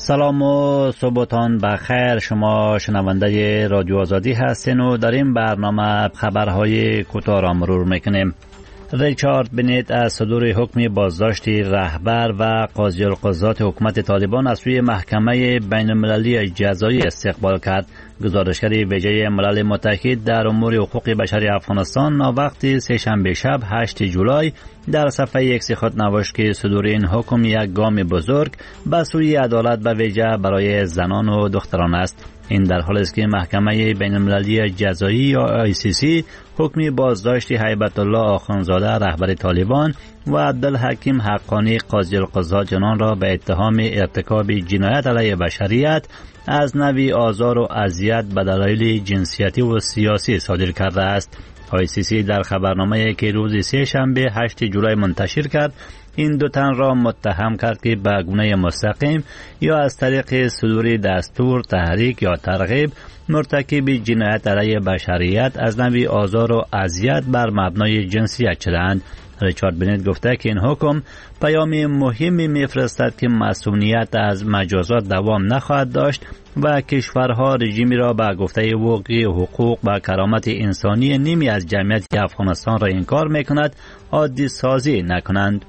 سلام و صبحتان بخیر. شما شنونده رادیو آزادی هستین و در این برنامه خبرهای کوتاه را مرور میکنیم. ریچارد بنیت از صدور حکم بازداشت رهبر و قاضی القضات حکومت طالبان از سوی محکمه بین المللی جزایی استقبال کرد. گزارشگر ویژه ملل متحد در امور حقوق بشر افغانستان وقت سه‌شنبه شب 8 جولای در صفحه ایکس خود نوشت که صدور این حکم یک گام بزرگ به سوی عدالت به ویژه برای زنان و دختران است. این در حالی است که محکمه بین المللی جزایی یا ICC حکم بازداشت هیبت الله آخوندزاده رهبر طالبان و عبدالحکیم حقانی قاضی القضات جنان را به اتهام ارتکاب جنایت علیه بشریت از نوع آزار و اذیت به دلایل جنسیتی و سیاسی صادر کرده است. ICC در خبرنامه‌ای که روز سه‌شنبه 8 جولای منتشر کرد این دو تن را متهم کرد که به گونه مستقیم یا از طریق صدور دستور، تحریک یا ترغیب مرتکب جنایت علیه بشریت از نوع آزار و اذیت بر مبنای جنسیت شدند. ریچارد بنیت گفته که این حکم پیام مهمی می‌فرستد که مسئولیت از مجازات دوام نخواهد داشت و کشورها رژیمی را به گفته وقوع حقوق و کرامت انسانی نیمی از جمعیت افغانستان را انکار می‌کند عادی سازی نکنند.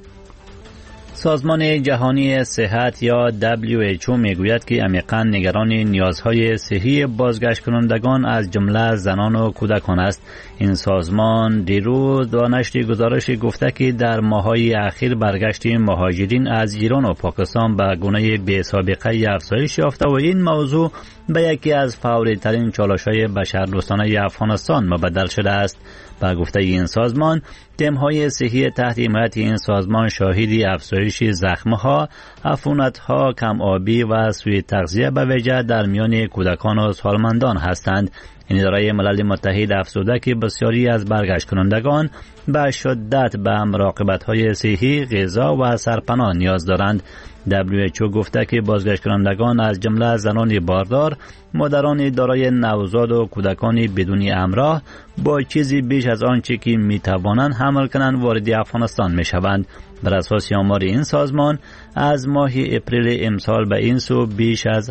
سازمان جهانی صحت یا WHO میگوید که عمیقاً نگران نیازهای صحی بازگشت کنندگان از جمله زنان و کودکان است. این سازمان دیروز با نشر گزارش گفته که در ماه‌های اخیر برگشت مهاجرین از ایران و پاکستان به گونه بی‌سابقه افزایش یافته و این موضوع به یکی از فوری‌ترین چالش‌های بشردوستانه افغانستان مبدل شده است. با گفته این سازمان، تیم‌های صحی تحت حمایت این سازمان شاهد افزایش زخم‌ها، عفونت‌ها، کم آبی و سوء تغذیه به ویژه در میان کودکان و سالمندان هستند. این اداره ملل متحد افزوده که بسیاری از برگشت کنندگان به شدت به مراقبت‌های صحی، غذا و سرپناه نیاز دارند. WHO گفته که بازگشت کنندگان از جمله زنان باردار، مادران دارای نوزاد و کودکان بدون همراه با چیزی بیش از آنچه که میتوانند حمل کنند وارد افغانستان میشوند. بر اساس آمار این سازمان از ماه اپریل امسال به این سو بیش از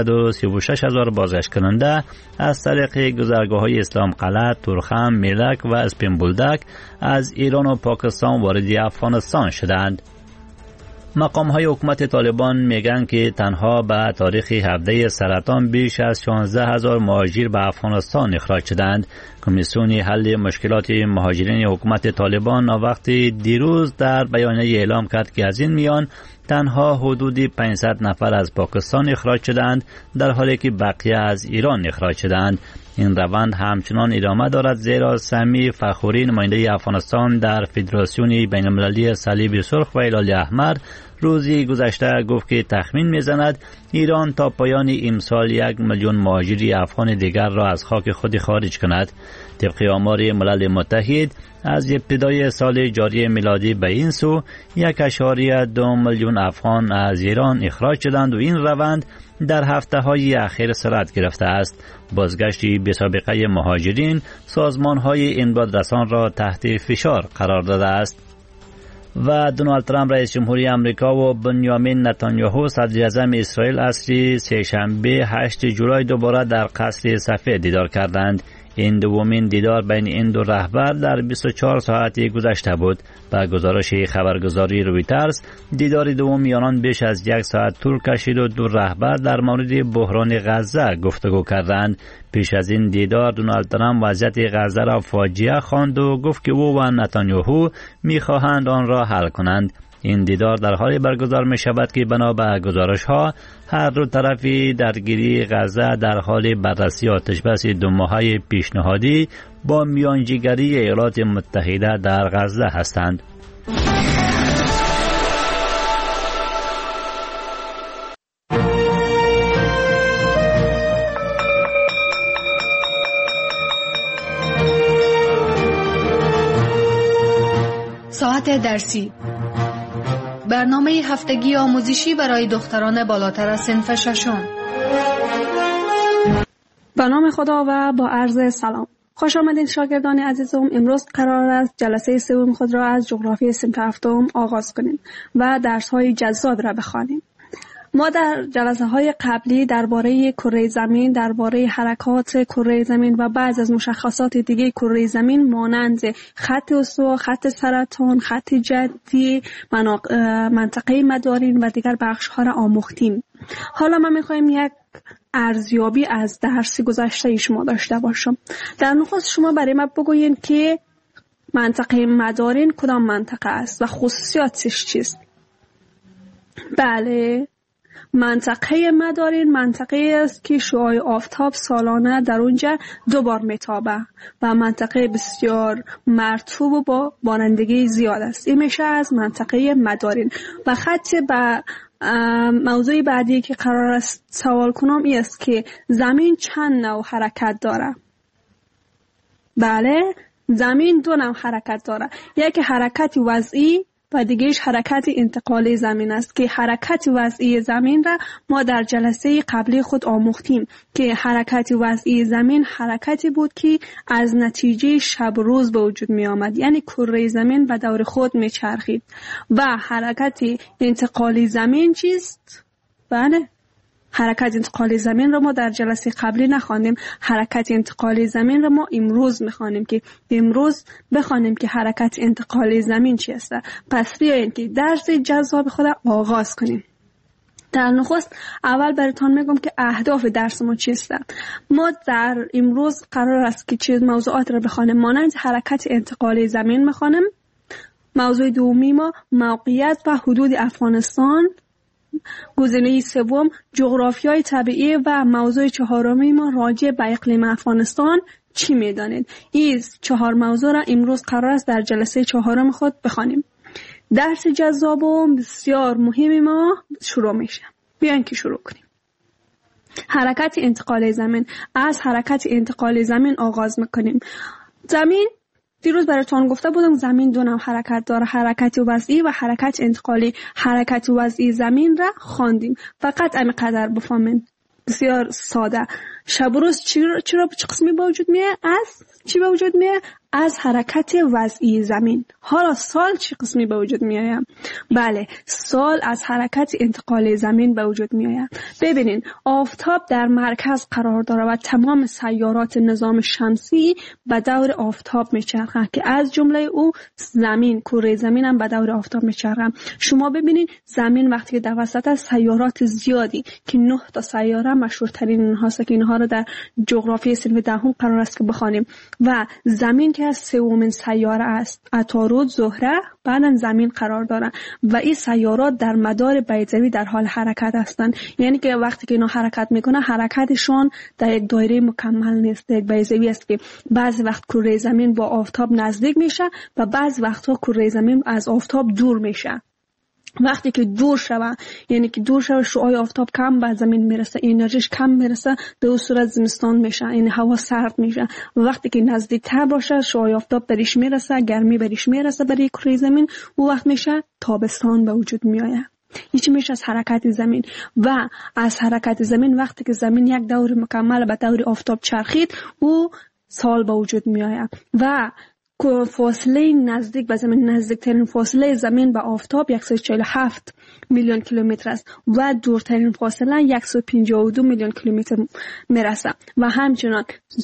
836,000 بازگشت کننده از طریق گذرگاه‌های اسلام قلعه، تورخم، میلک و اسپین بولدک از ایران و پاکستان وارد افغانستان شدند. مقام‌های حکومت طالبان میگن که تنها به تاریخ 17 سرطان بیش از 16,000 مهاجر به افغانستان اخراج شدند. کمیسیون حل مشکلات مهاجرین حکومت طالبان وقت دیروز در بیانیه اعلام کرد که از این میان تنها حدود 500 نفر از پاکستان اخراج شدند در حالی که بقیه از ایران اخراج شدند. این روند همچنان ادامه دارد زیرا سمی فخوری نماینده افغانستان در فدراسیون بین المللی صلیب سرخ و هلال احمر روزی گذشته گفت که تخمین میزند ایران تا پایان امسال 1 میلیون مهاجر افغان دیگر را از خاک خود خارج کند. طبق آمار ملل متحد از ابتدای سال جاری میلادی به این سو 1.2 میلیون افغان از ایران اخراج شدند و این روند در هفته‌های اخیر سرعت گرفته است. بازگشت بی‌سابقه مهاجرین سازمان‌های امدادرسان را تحت فشار قرار داده است. و دونالد ترامپ رئیس جمهوری آمریکا و بنیامین نتانیاهو صدر اعظم اسرائیل عصر سه‌شنبه 8 جولای دوباره در قصر سفید دیدار کردند. این دومین دیدار بین این دو رهبر در 24 ساعت گذشته بود. با گزارش خبرگزاری رویترز دیدار دوم آنان بیش از 1 ساعت طول کشید و دو رهبر در مورد بحران غزه گفتگو کردند. پیش از این دیدار دونالد ترامپ وضعیت غزه را فاجعه خواند و گفت که او و نتانیاهو می‌خواهند آن را حل کنند. این دیدار در حالی برگزار می شود که بنا به گزارش ها هر دو طرفی درگیری غزه در حال بررسی آتشبس 2 ماهه پیشنهادی با میانجیگری ایالات متحده در غزه هستند. ساعت درسی، برنامه هفتگی آموزشی برای دختران بالاتر از صنف ششم. به نام خدا و با عرض سلام. خوش آمدید شاگردان عزیزم. امروز قرار است جلسه سوم خود را از جغرافی صنف هفتم آغاز کنیم و درس‌های جذاب را بخوانیم. ما در جلسه های قبلی درباره کره زمین، درباره حرکات کره زمین و بعض از مشخصات دیگه کره زمین مانند خط استوا، خط سرطان، خط جدی، منطقه مدارین و دیگر بخش ها را آموختیم. حالا ما میخوایم یک ارزیابی از درس گذشته شما داشته باشم. در نخست شما برای ما بگوین که منطقه مدارین کدام منطقه است و خصوصیاتش چیست؟ بله، منطقه مدارین منطقه است که شعاع آفتاب سالانه در اونجا 2 بار میتابه و منطقه بسیار مرطوب و با بارندگی زیاد است. این میشه از منطقه مدارین. و خط به موضوع بعدی که قرار است سوال کنم این است که زمین چند نوع حرکت داره؟ بله، زمین 2 نوع حرکت داره. یکی حرکت وضعی و دیگهش حرکت انتقالی زمین است که حرکت وضعی زمین را ما در جلسه قبلی خود آموختیم که حرکت وضعی زمین حرکتی بود که از نتیجه شب روز به وجود می آمد، یعنی کره زمین به دور خود می چرخید. و حرکت انتقالی زمین چیست؟ بله، حرکت انتقالی زمین را ما در جلسه قبلی نخواندیم. حرکت انتقالی زمین را ما امروز میخوانیم که امروز بخوانیم که حرکت انتقالی زمین چی است. پس بیایید که درس جذاب خود آغاز کنیم. در نخست اول براتون میگم که اهداف درس ما چیست. ما در امروز قرار است که چه موضوعات را بخوانیم. مانند حرکت انتقالی زمین میخوانیم. موضوع دومی ما موقعیت و حدود افغانستان. گزینه سوم جغرافیای طبیعی و موضوع چهارمی ما راجع به اقلیم افغانستان چی میدانید. این 4 موضوع را امروز قرار است در جلسه 4 خود بخوانیم. درس جذاب و بسیار مهم ما شروع میشه. بیاین که شروع کنیم. حرکت انتقال زمین. از حرکت انتقال زمین آغاز میکنیم. زمین دیروز براتون گفته بودم زمین 2 نوع حرکت داره، حرکت وضعی و حرکت انتقالی. حرکت وضعی زمین را خواندیم. فقط همینقدر بفهمین، بسیار ساده. شب و روز چرا چه قسمی به وجود میاد؟ از چی به وجود میاد؟ از حرکت وضعی زمین. حالا سال چه قسمی به وجود میاد؟ بله، سال از حرکت انتقال زمین به وجود میاد. ببینین، آفتاب در مرکز قرار داره و تمام سیارات نظام شمسی به دور آفتاب میچرخند که از جمله او زمین، کره زمین هم به دور آفتاب میچرخند. شما ببینین زمین وقتی که در وسط سیارات زیادی که 9 تا سیاره مشهورترین اینهاست که اینها رو در جغرافی صنف 10 قرار است که بخوانیم و زمین که از 3مین سیاره است. عطارد، زهره، بعدن زمین قرار داره و این سیارات در مدار بیضوی در حال حرکت هستند. یعنی که وقتی که اینا حرکت میکنه حرکتشون در یک دایره مکمل نیست، یک بیضوی است که بعضی وقت کره زمین با آفتاب نزدیک میشه و بعضی وقتها کره زمین از آفتاب دور میشه. وقتی که دور شوه، یعنی که دور شوه، شعاع آفتاب کم به زمین میرسه، انرژیش کم میرسه، در صورت زمستان میشه، یعنی هوا سرد میشه. و وقتی که نزدیکتر باشه شعاع آفتاب بریش میرسه، گرمی بریش میرسه برای کره زمین، او وقت میشه تابستان به وجود میآید. هیچ میشه از حرکت زمین. و از حرکت زمین وقتی که زمین یک دور مکمل به دور آفتاب چرخید، او سال به وجود میآید. و فاصله نزدیک به زمین، نزدیکترین فاصله زمین به آفتاب 147 میلیون کیلومتر است و دورترین فاصله 152 میلیون کیلومتر میرسه. و همچنان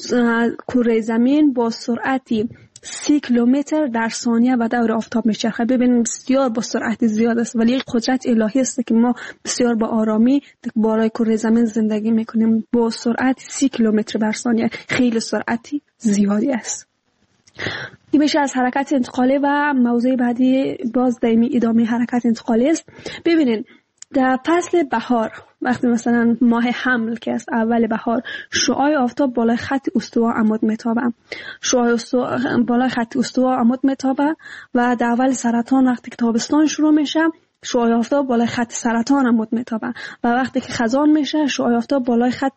کره زمین با سرعتی 30 کیلومتر در ثانیه به دور آفتاب میچرخه. ببینید بسیار با سرعت زیاد است، ولی قدرت الهی است که ما بسیار با آرامی بالای کره زمین زندگی میکنیم. با سرعت 30 کیلومتر بر ثانیه، خیلی سرعتی زیادی است. این میشه از حرکت انتقالی. و موضوع بعدی باز دائمی ادامه حرکت انتقالی است. ببینید در فصل بهار، وقتی مثلا ماه حمل که است، اول بهار، شعاع آفتاب بالای خط استوا عمود میتابه. شعاع بالای خط استوا عمود میتابه. و در اول سرطان وقتی که تابستان شروع میشه، شعاع آفتاب بالای خط سرطان عمود میتابه. و وقتی که خزان میشه شعاع آفتاب بالای خط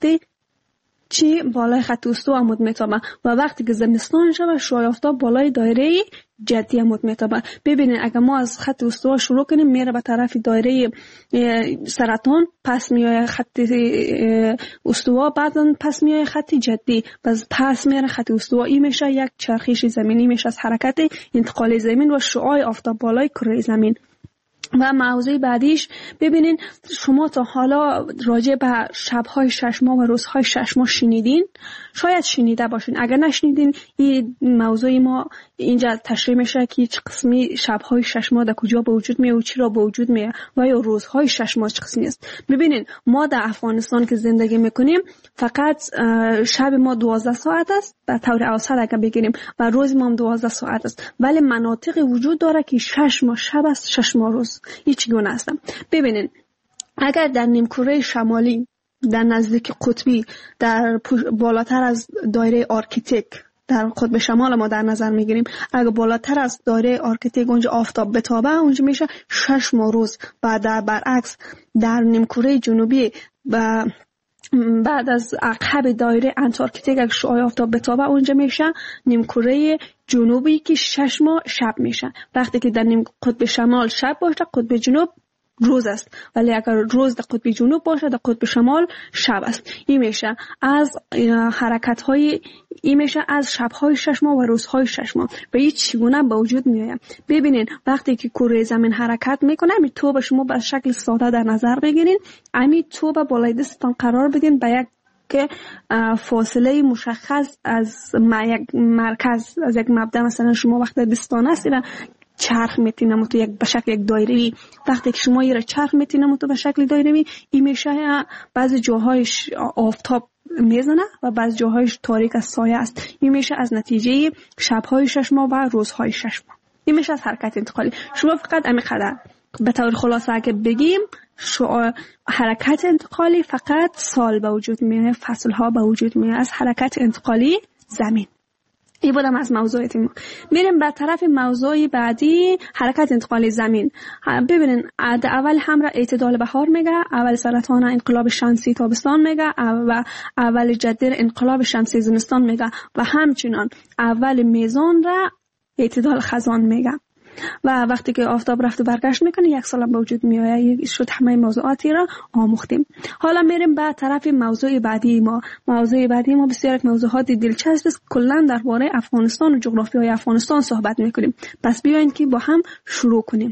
بالای خط استوا عمود میتابه. و وقتی که زمستان شود شعاع آفتاب بالای دایره جدی عمود میتابه. ببینید اگر ما از خط استوا شروع کنیم میره به طرف دایره سرطان، پس میای خط استوا، بعدن پس میای خط جدی، پس میره خط استوا. این میشه یک چرخش زمینی، میشه از حرکت انتقال زمین و شعاع آفتاب بالای کره زمین. و موضوع بعدیش ببینین شما تا حالا راجع به شب‌های 6 ماه و روزهای 6 ماه شنیدین؟ شاید شنیده باشین. اگر نشنیدین این موضوع ما اینجا تشریح میشه که چه قسمی شب‌های 6 ماه در کجا به وجود میاد و چرا به وجود میاد و یا روزهای 6 ماه چه قسمی است. ببینین ما در افغانستان که زندگی میکنیم فقط شب ما 12 ساعت است به طور اوسط اگر بگیریم و روز ما هم 12 ساعت است، ولی مناطق وجود داره که 6 ماه شب است 6 ماه روز. هیچ گونه است. ببینین اگر در نیمکره شمالی در نزدیک قطبی در بالاتر از دایره آرکتیک در قطب شمال ما در نظر میگیریم، اگر بالاتر از دایره آرکتیک اونجا آفتاب بتابه اونجا میشه 6 ماه روز. و در برعکس در نیمکره جنوبی بعد از عقب دایره انتارکتیک اگر شعاع آفتاب بتابه اونجا میشه نیمکره جنوبی که 6 ماه شب میشه. وقتی که در نیم قطب شمال شب باشه قطب جنوب روز است، ولی اگر روز در قطب جنوب باشه در قطب شمال شب است. این میشه از حرکت های این میشه از شب‌های 6 ماه و روزهای 6 ماه و این چگونه به وجود میاد. ببینین وقتی که کره زمین حرکت میکنه همین توپ شما به شکل ساده در نظر بگیرین، همین توپ بالای دستتان قرار بدین به یک که فاصله مشخص از یک مرکز از یک مبدا، مثلا شما وقتی دستان هستید چرخ میتینم تو یک به شکل یک دایره‌ای، وقتی که شما یه چرخ میتینم تو به شکل دایره‌ای این میشه بعضی جاهایش آفتاب میزنه و بعضی جاهایش تاریک از سایه است. این میشه از نتیجه شب‌های 6 ماه و روزهای 6 ماه. این میشه از حرکت انتقالی. شما فقط همین به طور خلاصه اگه بگیم حرکت انتقالی فقط سال به وجود میاد، فصلها به وجود میاد از حرکت انتقالی زمین. این بودم از موضوعات ما. میریم به طرف موضوع بعدی، حرکت انتقالی زمین. ببینین اول همراه اعتدال بهار میگه، اول سرطان انقلاب شمسی تابستان میگه و اول جدیر انقلاب شمسی زمستان میگه و همچنان اول میزان را اعتدال خزان میگه. و وقتی که آفتاب رفت و برگشت میکنه یک سال به وجود میاد. شد همه موضوعاتی را آموختیم. حالا میریم به طرف موضوع بعدی ما. موضوع بعدی ما بسیار یک موضوعات دلچسب است. کلا درباره افغانستان و جغرافیای افغانستان صحبت میکنیم. پس بیاین که با هم شروع کنیم.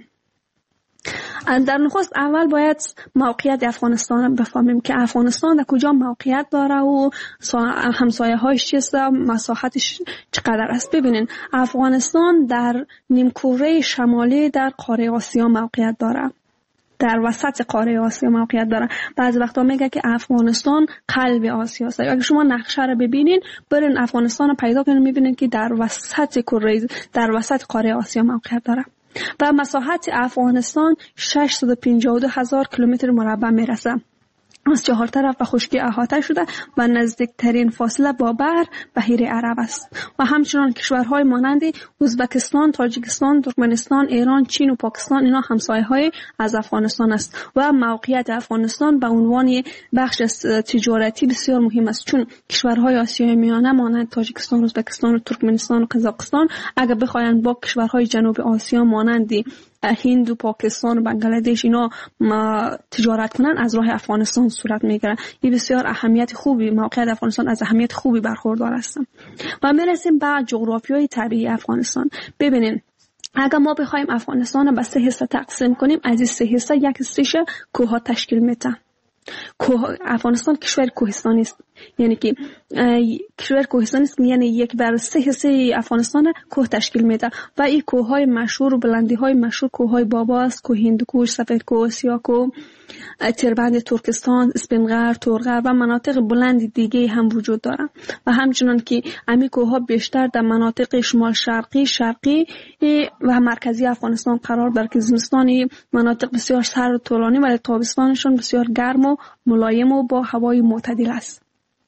در نخست اول باید موقعیت افغانستان بفهمیم که افغانستان در کجا موقعیت داره و همسایه هایش چیست، مساحتش چقدر است. ببینین افغانستان در نیمکره شمالی در قاره آسیا موقعیت داره، در وسط قاره آسیا موقعیت داره. بعضی وقتا میگه که افغانستان قلب آسیا است. اگه شما نقشه رو ببینین برین افغانستان رو پیدا کنین میبینین که در وسط کره در وسط قاره آسیا موقعیت داره و مساحت افغانستان 652,000 کیلومتر مربع میرسه. از 4 طرف به خشکی احاطه شده و نزدیکترین فاصله با بحر بحیره عرب است و همچنان کشورهای مانند ازبکستان، تاجیکستان، ترکمنستان، ایران، چین و پاکستان اینا همسایه‌های از افغانستان است و موقعیت افغانستان به عنوان بخش تجارتی بسیار مهم است، چون کشورهای آسیای میانه مانند تاجیکستان، ازبکستان، ترکمنستان و قزاقستان اگر بخواین با کشورهای جنوب آسیا مانند هند و پاکستان و بنگلادش اینا تجارت کنن از راه افغانستان صورت میگیره. این بسیار اهمیت خوبی، موقعیت افغانستان از اهمیت خوبی برخوردار است. و میرسیم به جغرافیای طبیعی افغانستان. ببینین اگر ما بخوایم افغانستان رو به 3 حصه تقسیم کنیم، از این 3 حصه یک حصهش کوه تشکیل میده. افغانستان کشور کوهستانی است، یعنی که کشور کوهستانی است، یعنی 1/3 حصه افغانستان کوه تشکیل میده و این کوههای مشهور و بلندی‌های مشهور کوههای بابا است، کوه هندوکش، سفیدکوه، سیاکوه، تیربند ترکستان، اسپینغر، تورغر و مناطق بلند دیگه هم وجود دارند و همچنان که امی کوهها بیشتر در مناطق شمال شرقی و مرکزی افغانستان قرار دارند که زمستانی مناطق بسیار سرد و طولانی ولی تابستانشون بسیار گرم و ملایم و با هوای معتدل است.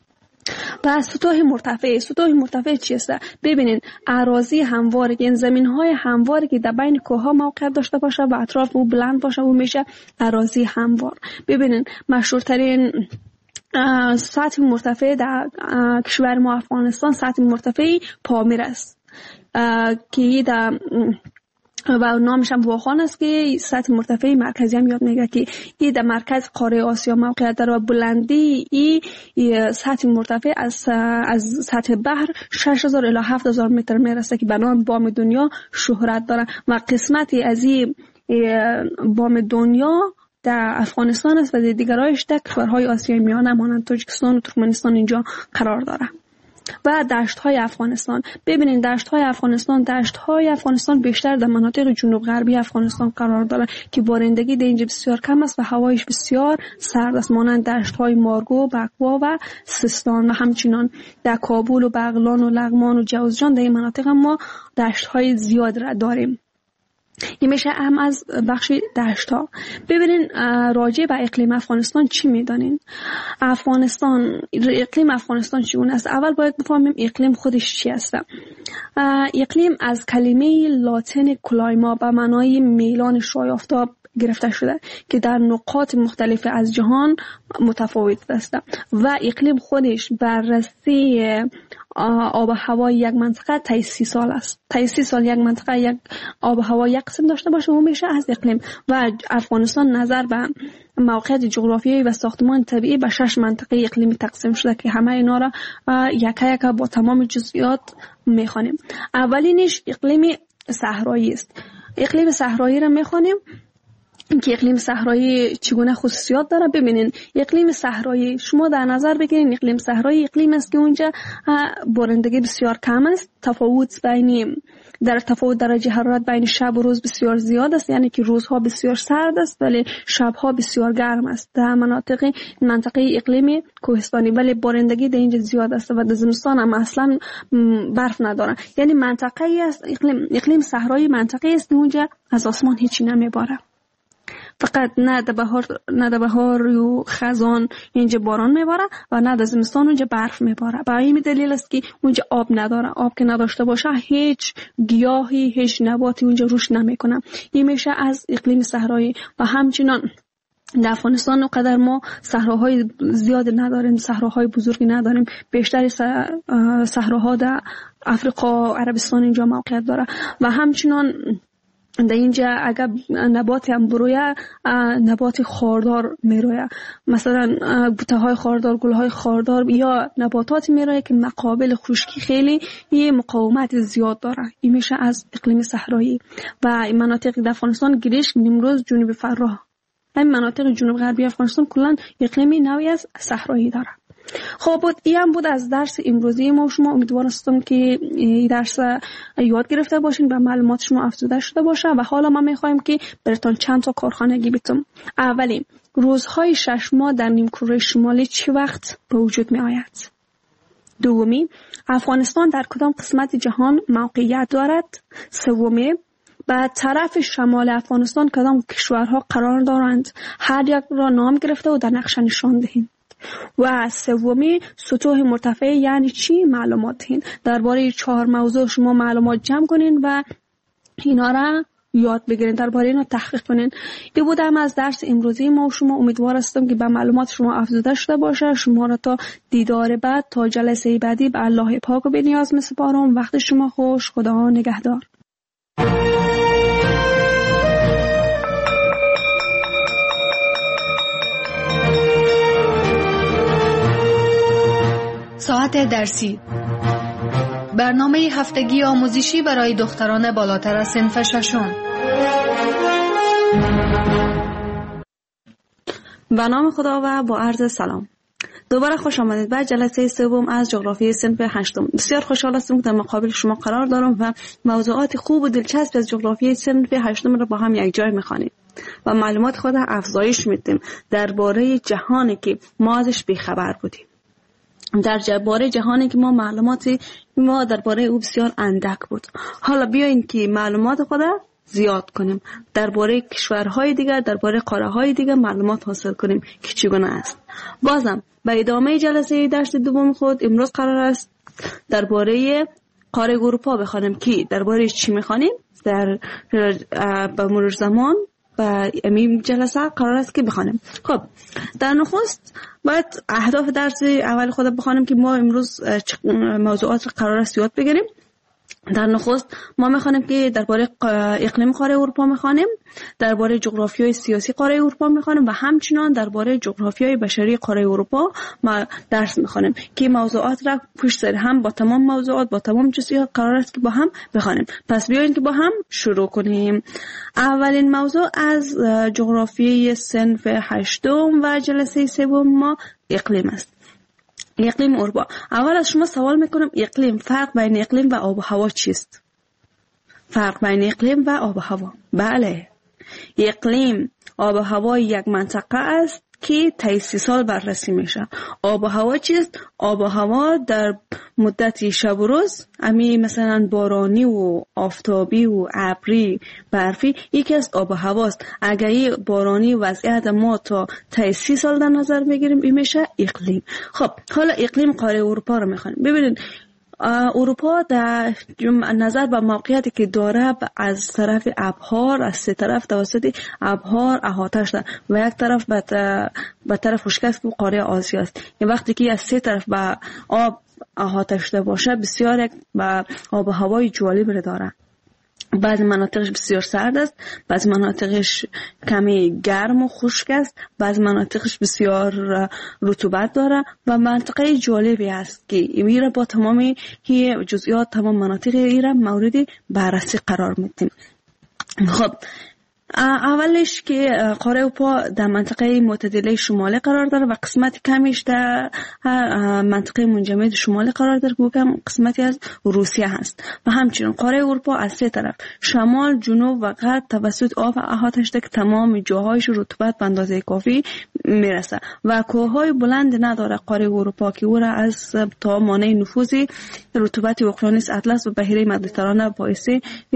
و سطوح مرتفع چیست؟ ببینین اراضی هموار، این زمین‌های همواری که در بین کوه‌ها موقعیت داشته باشه و اطراف او بلند باشه و میشه اراضی هموار. ببینین مشهورترین سطح مرتفع در کشور ما افغانستان سطح مرتفع پامیر است که در و نامش هم واخان است که سطح مرتفع مرکزی هم یاد میگه که این در مرکز قاره آسیا موقعیت داره و بلندی این سطح مرتفع از سطح بحر 6000 الی 7000 متر میرسه که به نام بام دنیا شهرت داره و قسمتی از این بام دنیا در افغانستان است و در دیگرایش در کشورهای آسیای میانه مانند تاجیکستان و ترکمنستان اینجا قرار داره. و دشت‌های افغانستان، ببینید دشت‌های افغانستان بیشتر در مناطق جنوب غربی افغانستان قرار داره که بارندگی در اینجا بسیار کم است و هوایش بسیار سرد است، مانند دشت‌های مارگو، بکوا و سیستان و همچنین در کابل و بغلان و لغمان و جوزجان در این مناطق ما دشت‌های زیاد را داریم. این میشه هم از بخش دشت ها. ببینین راجع به اقلیم افغانستان چی میدانین؟ اقلیم افغانستان چگونه است؟ اول باید بفهمیم اقلیم خودش چی است. اقلیم از کلمه لاتین کلایما به معنای میلان شعاع آفتاب گرفته شده که در نقاط مختلف از جهان متفاوت است و اقلیم خودش بررسی آب و هوای یک منطقه تا 30 سال است. تا 30 سال یک منطقه یک آب و هوا یک قسم داشته باشه اون میشه از اقلیم. و افغانستان نظر به موقعیت جغرافیایی و ساختمان طبیعی به 6 منطقه اقلیمی تقسیم شده که همه اینا را یک با تمام جزئیات میخوانیم. اولینش اقلیم صحرایی است. اقلیم صحرایی را میخوانیم که اقلیم صحرایی چگونه خصوصیات داره. ببینین اقلیم صحرایی شما در نظر بگیرین اقلیم صحرایی اقلیم است که اونجا بارندگی بسیار کم است، تفاوت درجه حرارت بین شب و روز بسیار زیاد است، یعنی که روزها بسیار سرد است ولی شبها بسیار گرم است. در منطقه اقلیم کوهستانی ولی بارندگی در اینجا زیاد است و در زمستان هم اصلا برف نداره. یعنی منطقه است اقلیم صحرایی منطقه است که اونجا از آسمان هیچی نمیباره، فقط نه در بهار و خزان اینجا باران میباره و نه در زمستان اونجا برف میباره. برای این دلیل است که اونجا آب نداره. آب که نداشته باشه هیچ گیاهی هیچ نباتی اونجا رشد نمیکنه. این میشه از اقلیم صحرایی. و همچنان در افغانستان اونقدر ما صحراهای زیاد نداریم، صحراهای بزرگی نداریم. بیشتر صحراها در افریقا، عربستان اینجا موقعیت داره و همچنان در اینجا اگر نبات هم برویه نبات خاردار میرویه، مثلا بوته خاردار، گل خاردار یا نباتات میرویه که مقابل خشکی خیلی یه مقاومت زیاد داره. این میشه از اقلیم صحرایی. و این مناطق در افغانستان گریشک، نیمروز، جنوب فراه، این مناطق جنوب غربی افغانستان کلا اقلیمی نوعی از صحرایی داره. خب این هم بود از درس امروزی ما. شما امیدوارم که این درس یاد گرفته باشین و معلومات شما افزوده شده باشه. و حالا ما میخوایم که براتون چند تا کارخانگی بتم. اولی، روزهای 6 ماه در نیمکره شمالی چه وقت به وجود می آید؟ دومی، افغانستان در کدام قسمت جهان موقعیت دارد؟ سومی، به طرف شمال افغانستان کدام کشورها قرار دارند؟ هر یک را نام گرفته و در نقشه نشان دهید. و سومی، سطوح مرتفع یعنی چی؟ معلومات دهید. درباره 4 موضوع شما معلومات جمع کنین و اینا را یاد بگیرین، درباره اینا تحقیق کنین. این بود هم از درس امروزی ما. شما امیدوار هستم که به معلومات شما افزوده شده باشه. شما را تا دیدار بعد، تا جلسه بعدی به الله پاک و بی‌نیاز می‌سپارم. وقت شما خوش. خدا نگهدار. ساعت درسی، برنامه هفتگی آموزشی برای دختران بالاتر از صنف 6. به نام خدا و با عرض سلام. دوباره خوش آمدید به جلسه سوم از جغرافیای صنف 8. بسیار خوشحال هستم که در مقابل شما قرار دارم و موضوعات خوب و دلچسب از جغرافیای صنف 8 را با هم یک جای می‌خوانیم و معلومات خود افزایش میدیم درباره جهانی که ما ازش بی‌خبر بودیم. درباره جهانی که معلوماتی درباره او بسیار اندک بود. حالا بیاین که معلومات خود زیاد کنیم، درباره کشورهای دیگر، درباره قاره‌های دیگر معلومات حاصل کنیم که چگونه است. بازم به ادامه جلسه درس دوم خود امروز قرار است درباره قاره اروپا بخوانیم که درباره چی می‌خوانیم در به مرور زمان و امین جلسه قرار است که بخوانیم. خب در نخست باید اهداف درس اول خود بخوانیم که ما امروز موضوعات قرار است یاد بگیریم. در نخست ما میخوانیم که درباره اقلیم قاره اروپا میخوانیم، درباره جغرافیای سیاسی قاره اروپا میخوانیم و همچنان درباره جغرافیای بشری قاره اروپا ما درس میخوانیم که موضوعات را پشت سر هم با تمام موضوعات با تمام جزئیات قرار است که با هم بخوانیم. پس بیایید که با هم شروع کنیم. اولین موضوع از جغرافیای صنف 8 و جلسه 3 ما اقلیم است. اقلیم اروپا. اول از شما سوال میکنم اقلیم، فرق بین اقلیم و آب و هوا چیست؟ فرق بین اقلیم و آب و هوا. بله، اقلیم آب و هوا یک منطقه است که طی 30 سال بررسی میشه. آب و هوا چیست؟ آب و هوا در مدت شب و روز، امی مثلا بارانی و آفتابی و ابری برفی یکی از آب و هواست. اگر این بارانی وضعیت ما تا طی 30 سال در نظر بگیریم این میشه اقلیم. خب حالا اقلیم قاره اروپا رو میخوانیم. ببینید اروپا در نظر به موقعیتی که داره از طرف ابحار، از سه طرف توسط ابحار احاطه شده و یک طرف به طرف خشک و قاره آسیا است. این وقتی که از سه طرف به آب احاطه شده باشه بسیار یک آب و هوای جالب داره. بعضی مناطقش بسیار سرد است، بعضی مناطقش کمی گرم و خشک است، بعضی مناطقش بسیار رطوبت داره و منطقه جالبی است که میره با تمام جزئیات تمام مناطق ایران مورد بررسی قرار میدیم. خب اولش که قاره اروپا در منطقه معتدله شمالی قرار داره و قسمت کمیش در منطقه منجمد شمالی قرار داره که کم قسمتی از روسیه هست. و همچنین قاره اروپا از سه طرف شمال، جنوب و غرب توسط آب احاطه شده که تمام جاهایش رطوبت به اندازه کافی میرسه و کوههای بلند نداره قاره اروپا که او را از تا مانع نفوذ رطوبت اقیانوس اطلس و بحیره مدیترانه باعث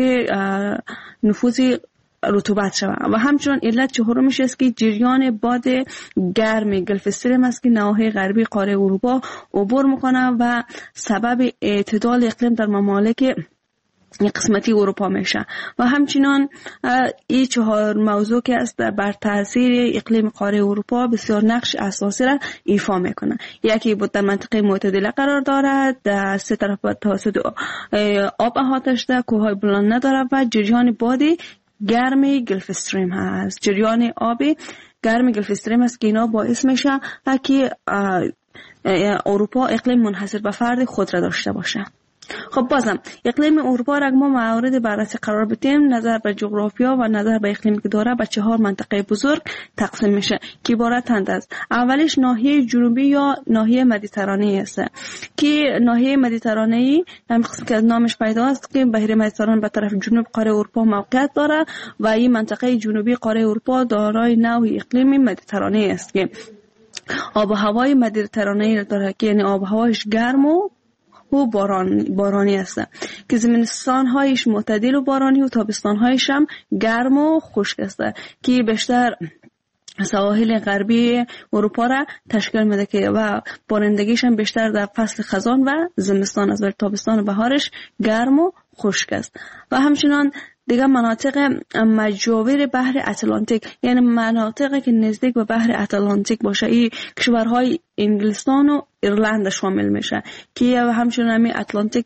نفوذ رطوبت شود. و همچنین علت چهارمش است که جریان باد گرم گلف استریم است که نواحی غربی قاره اروپا عبور میکنه و سبب اعتدال اقلیم در ممالک قسمتی اروپا میشه. و همچنان این 4 موضوع که است بر تاثیر اقلیم قاره اروپا بسیار نقش اساسی را ایفا میکنه. یکی بود در منطقه معتدله قرار دارد، در سه طرف توسط آب احاطه شده، کوههای بلند نداره و جریان باد گرم گلف استریم هست. جریان آبی گرم گلف استریم است که اینا باعث میشه که اروپا اقلیم منحصر به فرد خود را داشته باشه. خب بازم اقلیم اروپا را ما مورد بررسی قرار بدیم. نظر به جغرافیا و نظر به اقلیمی که داره به 4 منطقه بزرگ تقسیم میشه که عبارتند از اولیش ناحیه جنوبی یا ناحیه مدیترانه است که ناحیه مدیترانه همین قسم که از نامش پیدا است که بحیره مدیترانه به طرف جنوب قاره اروپا موقعیت داره و این منطقه جنوبی قاره اروپا دارای نوع اقلیمی مدیترانه است که آب و هوای مدیترانه داره که یعنی آب و هوایش گرم و بارانی است که زمستان هایش معتدل و بارانی و تابستان هایش هم گرم و خشک است که بیشتر سواحل غربی اروپا را تشکیل میده که و بارندگیش هم بیشتر در فصل خزان و زمستان است و تابستان و بهارش گرم و خشک است. و همچنان دیگه مناطق مجاور بحر اتلانتیک یعنی مناطقی که نزدیک به بحر اتلانتیک باشه، این کشورهای انگلستان و ایرلند شامل میشه که همچنین همین اتلانتیک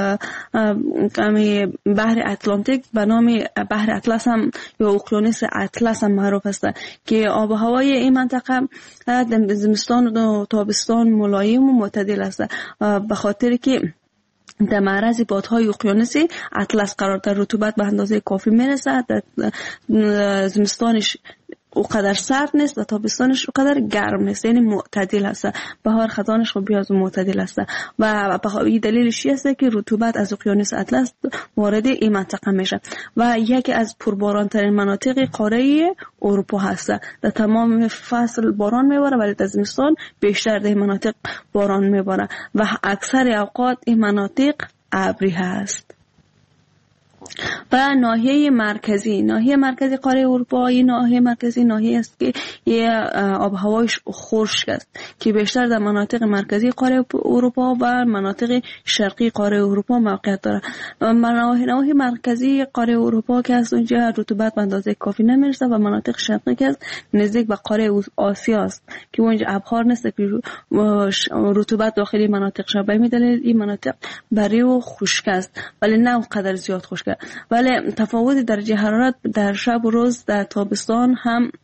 بحر اتلانتیک به نام بحر اطلس هم یا اقیانوس اطلس هم معروف است که آب و هوای این منطقه زمستان و تابستان ملایم و معتدل است به خاطر که در معرض بادهای اقیانوسی اطلس قرار دارد. رطوبت به اندازه کافی میرسه، زمستانش اونقدر سرد نیست و تابستانش اونقدر گرم نیست، یعنی معتدل است. بهار خزانش خب بیاز معتدل است و این دلیلش است که رطوبت از اقیانوس اطلس وارد این منطقه میشه و یکی از پربارانترین مناطق قاره اروپا هست. در تمام فصل باران میباره ولی در زمستان بیشتر در این مناطق باران میباره و اکثر اوقات این مناطق ابری هست. و ناحیه مرکزی قاره اروپا، این ناحیه مرکزی ناحیه است که آب هوایش خشک است که بیشتر در مناطق مرکزی قاره اروپا و مناطق شرقی قاره اروپا موقعیت دارد. ناحیه مرکزی قاره اروپا که از اونجا رطوبت به اندازه کافی نمیرسه و مناطق شرقی که نزدیک به قاره آسیا است که اونجا ابخار نیست که رطوبت داخلی مناطق شده. به دلیل این مناطق بری و خشک است ولی نه اونقدر زیاد خشک است. ولی تفاوت درجه حرارت در شب و روز در تابستان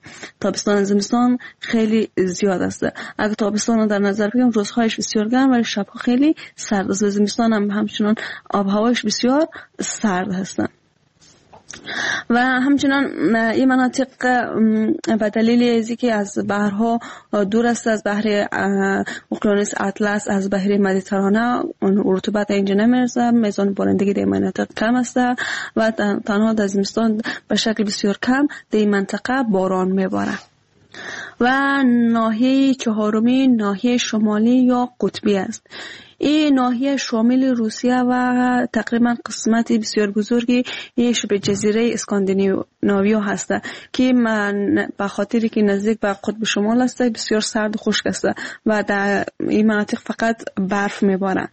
زمستان خیلی زیاد است. اگر تابستان رو در نظر بگیریم روزهایش بسیار گرم ولی شبها خیلی سرد است. زمستان هم همچنان آب هوایش بسیار سرد هست. و همچنان این مناطق به دلیل از اینکه از بحرها دور است، از بحر اقیانوس اطلس، از بحر مدیترانه، رطوبت اینجا نمیرسه، میزان بارندگی در مناطق کم است و تنها در زمستان به شکل بسیار کم در این منطقه باران میباره. و ناحیه چهارمی ناحیه شمالی یا قطبی است. این ناحیه شامل روسیه و تقریبا قسمت بسیار بزرگی شبه جزیره اسکاندیناویا هست که به خاطری که نزدیک به قطب شمال است بسیار سرد و خشک است و در این مناطق فقط برف میباره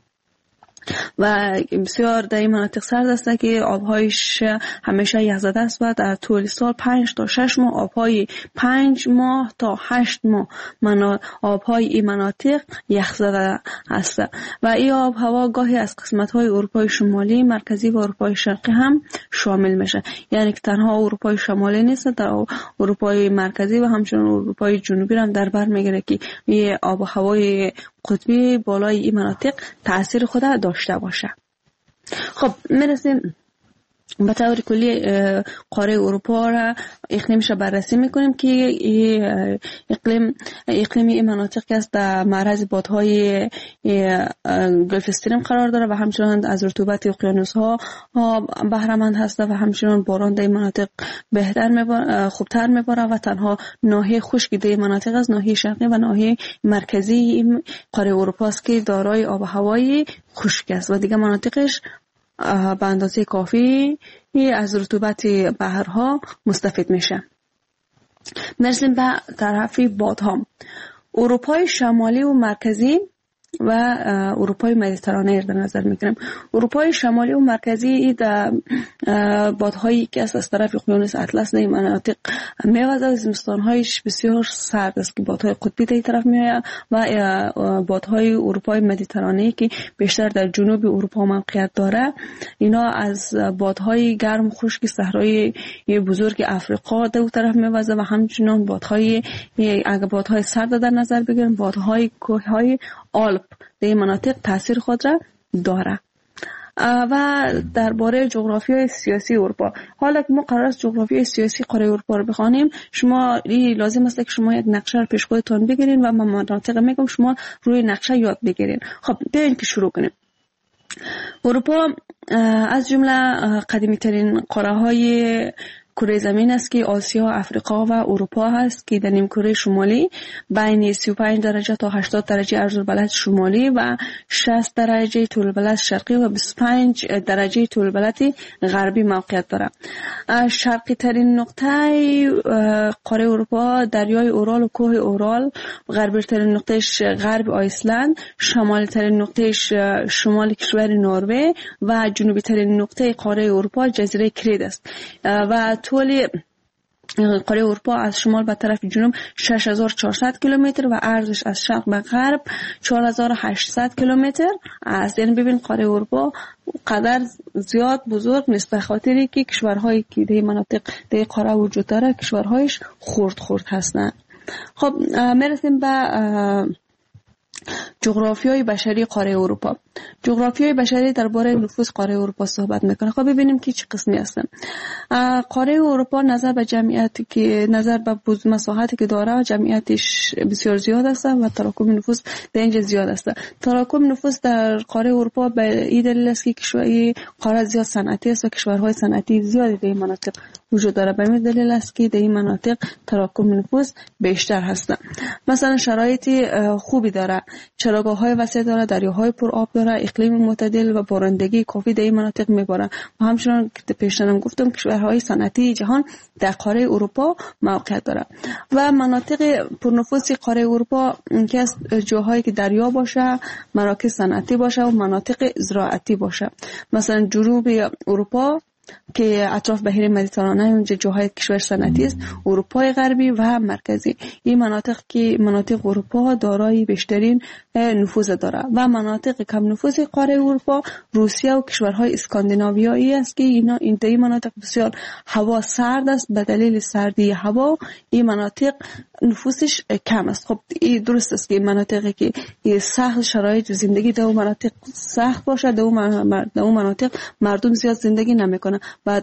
و بسیار در این مناطق سرد است که آبهایش همیشه یخزده است و در طول سال 5 تا 6 ماه آبهای 5 ماه تا 8 ماه آبهای این مناطق یخزده است و این آب هوا گاهی از قسمت‌های اروپای شمالی، مرکزی و اروپای شرقی هم شامل میشه. یعنی که تنها اروپای شمالی نیست، در اروپای مرکزی و همچنین اروپای جنوبی هم در بر میگیره که این آب و هوای قطبی بالای این مناطق تأثیر خود داشته باشه. خب میرسیم به طور کلی قاره اروپا را اقلیمش بررسی میکنیم که اقلیم این مناطق که است در معرض بادهای گلف استریم قرار داره و همچنان از رطوبت اقیانوس ها بهره‌مند هست و همچنان باران در این مناطق خوبتر میباره و تنها ناحیه خشکی در این مناطق است ناحیه شرقی و ناحیه مرکزی این قاره اروپا است که دارای آب و هوای خشک است و دیگه مناطقش به اندازه کافی از رطوبت بحرها مستفید میشه. مرسیم به طرف بادها. اروپای شمالی و مرکزی و اروپای مدیترانه در نظر میگیریم. اروپای شمالی و مرکزی در بادهایی که از طرف اقیانوس اطلس در این مناطق میوزه، زمستانهایش بسیار سرد است که بادهای قطبی در این طرف میآید و بادهای اروپای مدیترانه که بیشتر در جنوب اروپا موقعیت داره اینا از بادهای گرم خشک صحرای بزرگ افریقا در اون طرف میوزه و همچنین بادهای اگه بادهای سرد در نظر بگیریم بادهای کوههای آلپ در این مناطق تاثیر خود را داره. و درباره جغرافیای سیاسی اروپا، حالا که ما قرار است جغرافیای سیاسی قاره اروپا رو بخوانیم، شما لازم است که شما یک نقشه رو پیش خودتون بگیرین و من مناطق میگم شما روی نقشه یاد بگیرین. خب بیاین که شروع کنیم. اروپا از جمله قدیمی ترین قاره های کره زمین است که آسیا، افریقا و اروپا هست که در نیمکره شمالی بین 35 درجه تا 80 درجه عرض‌البلد شمالی و 60 درجه طول‌البلد شرقی و 25 درجه طول‌البلد غربی موقعیت دارد. شرقی ترین نقطه قاره اروپا دریای اورال و کوه اورال، غربی ترین نقطهش غرب آیسلند، شمالی ترین نقطهش شمال کشور نروژ و جنوبی ترین نقطه قاره اروپا جزیره کرید است و طول قاره اروپا از شمال به طرف جنوب 6400 کیلومتر و عرضش از شرق به غرب 4800 کیلومتر است. یعنی ببین قاره اروپا قدر زیاد بزرگ نیست به خاطری که کشورهایی که در مناطق در قاره وجود داره کشورهایش خرد هستند. خب میرسیم به جغرافیای بشری قاره اروپا. جغرافیای بشری درباره نفوس قاره اروپا صحبت میکنه. خب ببینیم که چه قسمی هستن. قاره اروپا نظر به جمعیتی که نظر به مساحتی که داره جمعیتش بسیار زیاد است و تراکم نفوس در اینجا زیاد است. تراکم نفوس در قاره اروپا به این دلیل است که کشورهای قاره زیاد صنعتی است و کشورهای صنعتی زیادی در این مناطق وجود داره. به همین دلیل است که در این مناطق تراکم نفوس بیشتر هستند. مثلا شرایط خوبی داره، چراگاه‌های وسیع داره، دریاهای پر آب داره، اقلیم معتدل و بارندگی کافی در این مناطق میباره و همچنین که پیشترم گفتم کشورهای صنعتی جهان در قاره اروپا موقعیت داره. و مناطق پرنفوس قاره اروپا که از جاهایی که دریا باشه، مراکز صنعتی باشه و مناطق زراعتی باشه. مثلا جنوب اروپا که اطراف بحیر مدیترانه اونجا جاهای کشور صنعتی است، اروپای غربی و مرکزی، این مناطق که مناطق اروپا دارای بیشترین نفوذ داره. و مناطق کم نفوذ قاره اروپا روسیه و کشورهای اسکاندیناویایی است که اینا این مناطق بسیار هوا سرد است. به دلیل سردی هوا این مناطق نفوسش کم است. خب این درست است که مناطقی که سخت شرایط زندگی در اون مناطق سخت باشه، در اون مناطق مردم زیاد زندگی نمیکنه و